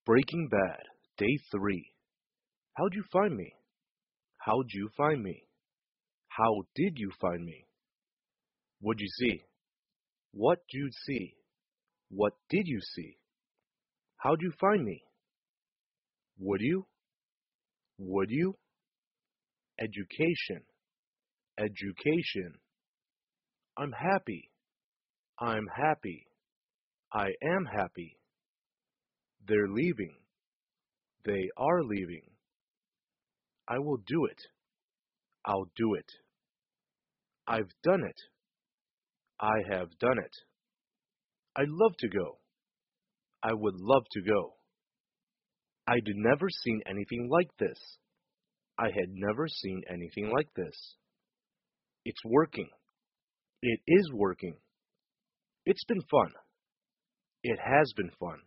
Breaking Bad, Day 3. How'd you find me? How'd you find me? How did you find me? What'd you see? What'd you see? What did you see? How'd you find me? Would you? Would you? Education. Education. I'm happy. I'm happy. I am happy. They're leaving. They are leaving. I will do it. I'll do it. I've done it. I have done it. I'd love to go. I would love to go. I'd never seen anything like this. I had never seen anything like this. It's working. It is working. It's been fun. It has been fun.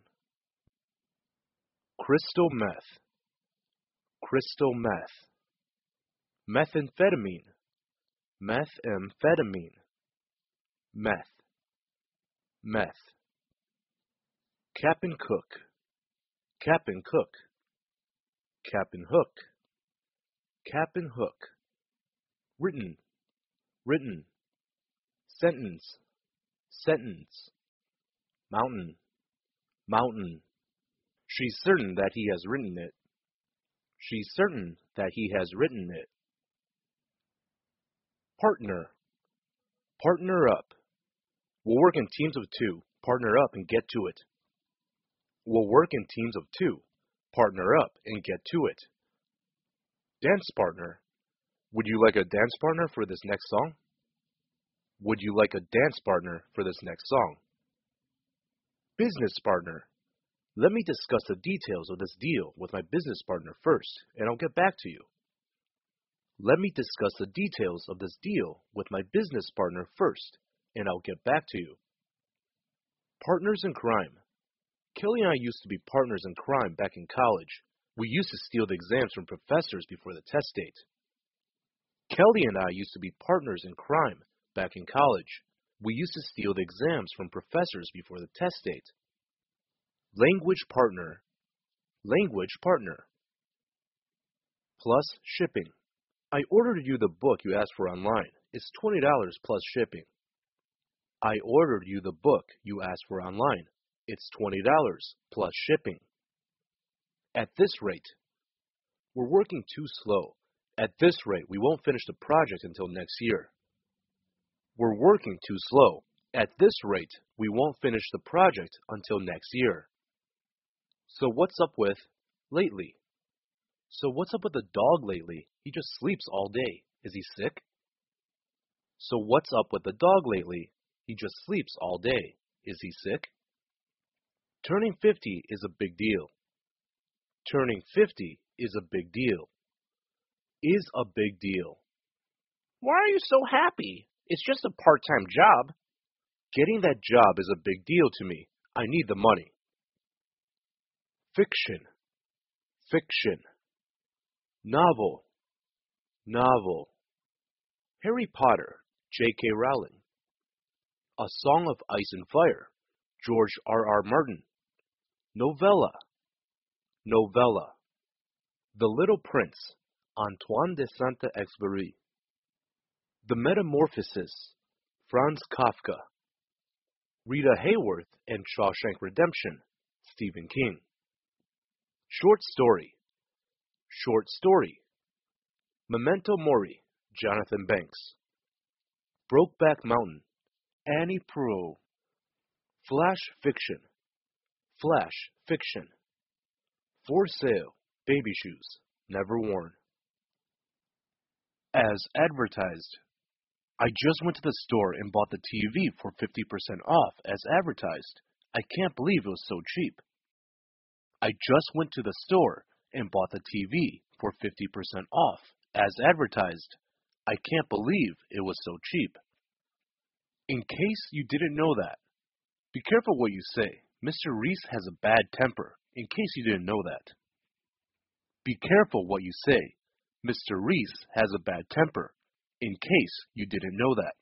Crystal meth. Crystal meth. Methamphetamine. Methamphetamine. Meth. Meth. Cap'n Cook. Cap'n Cook. Cap'n Hook. Cap'n Hook. Written. Written. Sentence. Sentence. Mountain. Mountain. She's certain that he has written it. She's certain that he has written it. Partner. Partner up. We'll work in teams of two. Partner up and get to it. We'll work in teams of two. Partner up and get to it. Dance partner. Would you like a dance partner for this next song? Would you like a dance partner for this next song? Business partner. Let me discuss the details of this deal with my business partner first, and I'll get back to you. Let me discuss the details of this deal with my business partner first, and I'll get back to you. Partners in crime. Kelly and I used to be partners in crime back in college. We used to steal the exams from professors before the test date. Kelly and I used to be partners in crime back in college. We used to steal the exams from professors before the test date. Language partner. Language partner. Plus shipping. I ordered you the book you asked for online. It's $20 plus shipping. I ordered you the book you asked for online. It's $20 plus shipping. At this rate, we're working too slow. At this rate, we won't finish the project until next year. We're working too slow. At this rate, we won't finish the project until next year. So what's up with lately? So what's up with the dog lately? He just sleeps all day. Is he sick? So what's up with the dog lately? He just sleeps all day. Is he sick? Turning 50 is a big deal. Turning 50 is a big deal. Is a big deal. Why are you so happy? It's just a part-time job. Getting that job is a big deal to me. I need the money. Fiction. Fiction. Novel. Novel. Harry Potter, J.K. Rowling. A Song of Ice and Fire, George R.R. Martin. Novella. Novella. The Little Prince, Antoine de Saint-Exupéry. The Metamorphosis, Franz Kafka. Rita Hayworth and Shawshank Redemption, Stephen King. Short story. Short story. Memento Mori, Jonathan Banks. Brokeback Mountain, Annie Proulx. Flash fiction. Flash fiction. For sale, baby shoes, never worn. As advertised. I just went to the store and bought the TV for 50% off as advertised. I can't believe it was so cheap. I just went to the store and bought the TV for 50% off as advertised. I can't believe it was so cheap. In case you didn't know that, be careful what you say. Mr. Reese has a bad temper, in case you didn't know that. Be careful what you say. Mr. Reese has a bad temper, in case you didn't know that.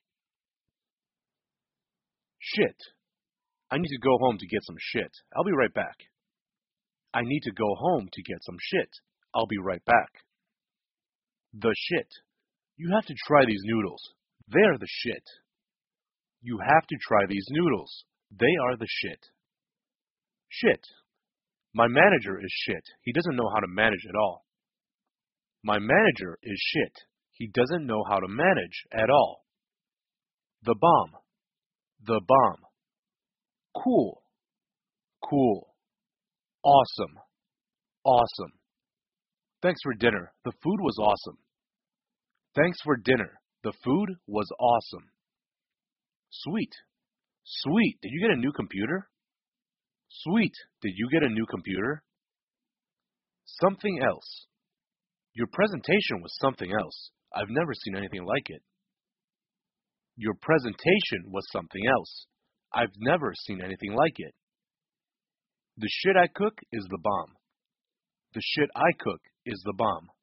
Shit. I need to go home to get some shit. I'll be right back. I need to go home to get some shit. I'll be right back. The shit. You have to try these noodles. They're the shit. You have to try these noodles. They are the shit. Shit. My manager is shit. He doesn't know how to manage at all. My manager is shit. He doesn't know how to manage at all. The bomb. The bomb. Cool. Cool. Awesome. Awesome. Thanks for dinner. The food was awesome. Thanks for dinner. The food was awesome. Sweet. Sweet. Did you get a new computer? Sweet. Did you get a new computer? Something else. Your presentation was something else. I've never seen anything like it. Your presentation was something else. I've never seen anything like it. The shit I cook is the bomb. The shit I cook is the bomb.